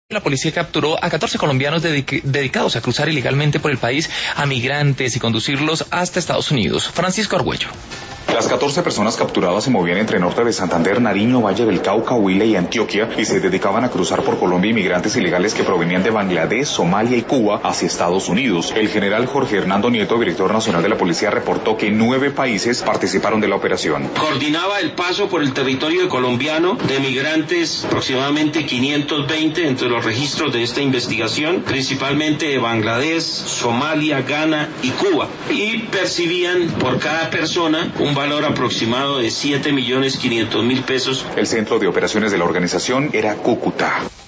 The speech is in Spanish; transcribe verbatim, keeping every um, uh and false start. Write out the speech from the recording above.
La policía capturó a catorce colombianos dedic- dedicados a cruzar ilegalmente por el país a migrantes y conducirlos hasta Estados Unidos. Francisco Argüello. Las catorce personas capturadas se movían entre Norte de Santander, Nariño, Valle del Cauca, Huila y Antioquia y se dedicaban a cruzar por Colombia inmigrantes ilegales que provenían de Bangladesh, Somalia y Cuba hacia Estados Unidos. El general Jorge Hernando Nieto, director nacional de la policía, reportó que nueve países participaron de la operación. Coordinaba el paso por el territorio colombiano de migrantes, aproximadamente quinientos veinte entre los registros de esta investigación, principalmente de Bangladesh, Somalia, Ghana y Cuba, y percibían por cada persona un valor aproximado de siete millones quinientos mil pesos. El centro de operaciones de la organización era Cúcuta.